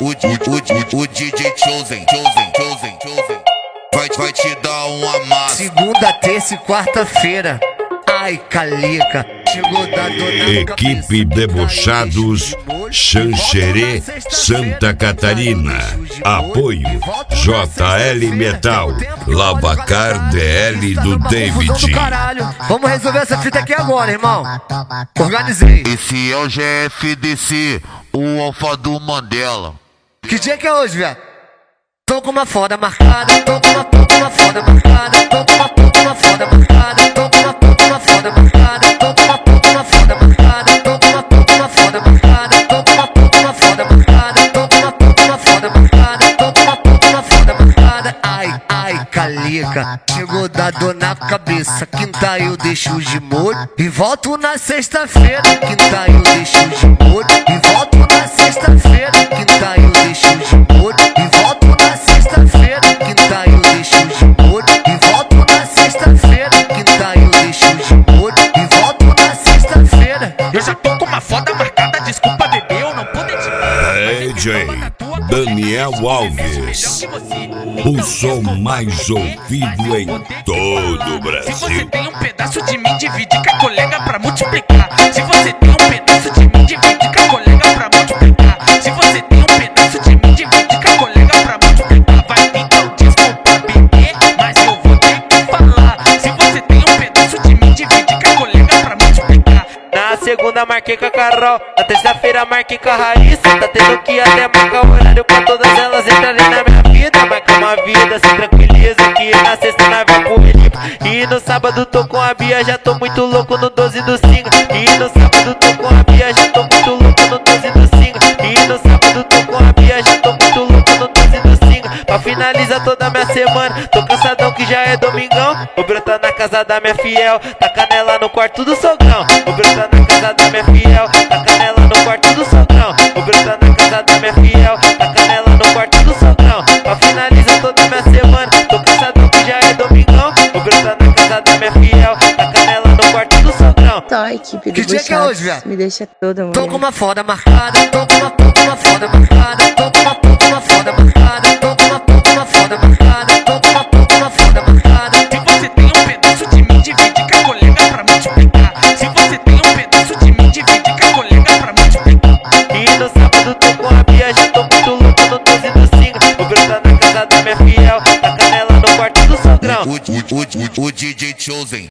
O DJ Chosen vai te dar um amasso. Segunda, terça e quarta-feira. Ai, calica, chegou da dona Equipe Debochados, Xanxerê, Santa Catarina. Apoio JL Metal, Lavacar DL do David. Vamos resolver essa fita aqui agora, irmão. Organizei. Esse é o GFDC, o Alfa do Mandela. Que dia que é hoje, velho? Tô com uma foda marcada, tô com uma foda marcada, tô com uma foda marcada, tô com uma foda marcada, tô com uma foda marcada, tô com uma foda marcada, tô com uma foda marcada, tô com uma foda marcada, tô com uma foda marcada. Ai, calica, chegou da dor na cabeça. Quinta eu deixo de molho e volto na sexta-feira. Quinta eu deixo de molho e volto na sexta-feira. Quinta eu deixo de molho e volto na sexta-feira. Quinta eu deixo de molho e volto na sexta-feira. Quinta eu deixo de molho e volto na sexta-feira. Eu já tô com uma foda marcada, desculpa bebê, eu não pude te... DJ Daniel Alves, o som mais ouvido em todo o Brasil. Se você tem um pedaço de mim, divide com a colega pra multiplicar. Se você tem um pedaço de mim, divide com a colega pra multiplicar. Se você tem um pedaço de mim, divide com a colega pra multiplicar. Vai então, desculpa bebê, mas eu vou ter que falar. Se você tem um pedaço de mim, divide com a colega pra multiplicar. Na segunda marquei com a Carol, na terça-feira marquei com a Raíssa. Tá tendo que até marcar o horário pra todas elas entrarem na minha vida. Marca uma vida, se tranquiliza que na sexta nós vai pro Felipe. E no sábado tô com a Bia, já tô muito louco no 12 do Singa. E no sábado tô com a Bia, já tô muito louco no 12 do Singa. E no sábado tô com a Bia, já tô muito louco no 12 do Singa. Pra finalizar toda a minha semana, tô cansadão que já é domingão. Vou brotar na casa da minha fiel, tá canela no quarto do sogrão. Vou brotar na casa da minha fiel, tá canela no quarto do sogrão. Vou brotar na casa da minha fiel, tá canela no quarto do sogrão. Pra finalizar toda a minha semana, tô cansadão que já é domingão. Vou brotar na casa da minha fiel, tá canela no quarto do sogrão. Só a equipe do Que dia que é hoje, velho? me deixa toda Tô com mulher. uma foda marcada, tô com uma foda marcada, tô com uma foda marcada, tô com uma foda marcada, tô com uma foda marcada. Se você tem um pedaço de mim, divide com a colega pra multiplicar. Se você tem um pedaço de mim, divide com a colega pra multiplicar. E no sábado tô com a Bia, já tô muito louco no 12 do Singa. Vou brotar na casa da minha fiel, tá canela no quarto do sogrão. O DJ Chosen